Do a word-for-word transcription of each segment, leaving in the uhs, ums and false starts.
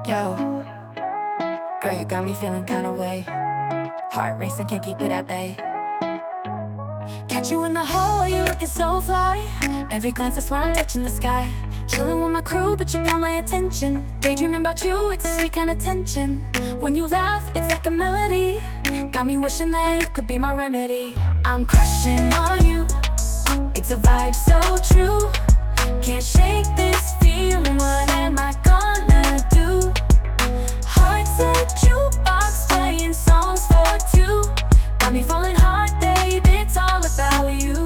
Yo, girl, you got me feeling kinda way. Heart racing, can't keep it at bay. Catch you in the hallway, you looking so fly. Every glance I swear I'm touching the sky. Chilling with my crew, but you got my attention. Daydreaming about you, it's a sweet kind of tension. When you laugh, it's like a melody. Got me wishing that you could be my remedy. I'm crushing on you, it's a vibe so true. Can't shake this feeling, what am I gonna do? Heart's a jukebox playing songs for two. Got me falling hard, babe, it's all about you.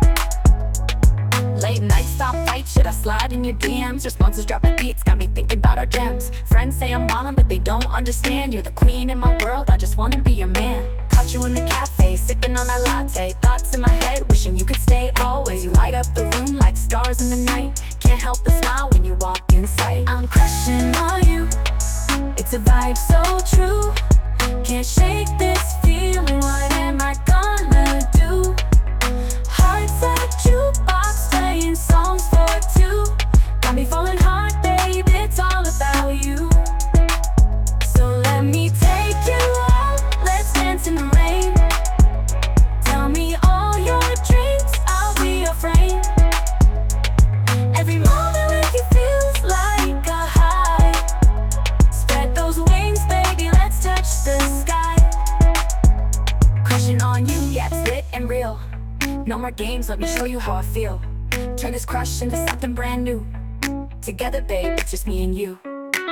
Late night stop fight, should I slide in your D Ms? Responses dropping beats, got me thinking about our gems. Friends say I'm wildin', but they don't understand. You're the queen in my world, I just wanna be your man. Caught you in the cafe, sipping on that latte. Thoughts in my head, wishing you could stay always. You light up the room like stars in the night. Can't help but smile when you walk in sight. I'm crushing on you, it's a vibe so true. Can't shake this feeling, what am I gonna do? Heart's a jukebox playing songs for two. Got me falling hard, babe, it's all about you. So let me take you out, let's dance in the rain. Tell me all your dreams, I'll be your frame. Every moment with you feels like a high. Spread those wings, baby, let's touch the sky. Crushing on you, yeah, it's lit and real. No more games, let me show you how I feel. Turn this crush into something brand new. Together, babe, it's just me and you.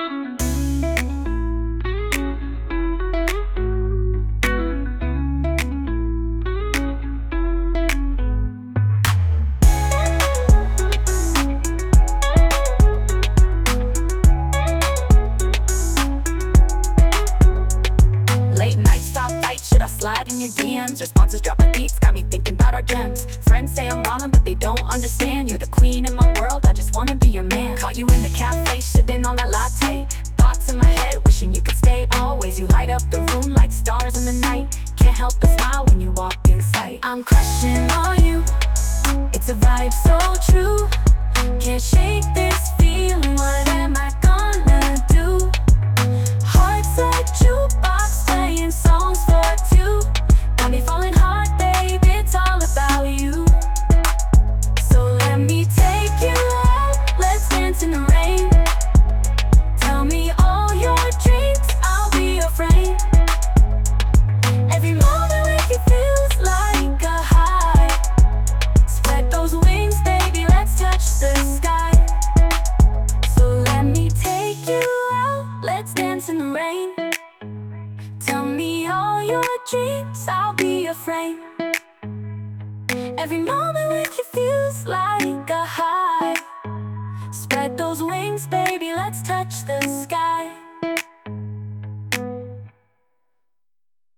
Late night stop fight, should I slide in your D Ms? Responses dropping beats, got me thinking about our gems. Friends say I'm wildin', but they don't understand. You're the queen in my world, I just wanna be your man. Caught you in the cafe, sipping on that latte. Thoughts in my head, wishing you could stay always. You light up the room like stars in the night. Can't help but smile when you walk in sight. I'm crushing on you, it's a vibe so true. Can't shake this feeling, what am I gonna do? Heart's a jukebox playing songs for two. Got me falling hard, babe, it's all about you. So let me take you out, let's dance in the rain. Tell me all your dreams, I'll be your frame. Every moment with you feels like a high. Spread those wings, baby, let's touch the sky. So let me take you out, let's dance in the rain. Tell me all your dreams, I'll be your frame. Every moment with you feels like a high. Spread those wings, baby, let's touch the sky.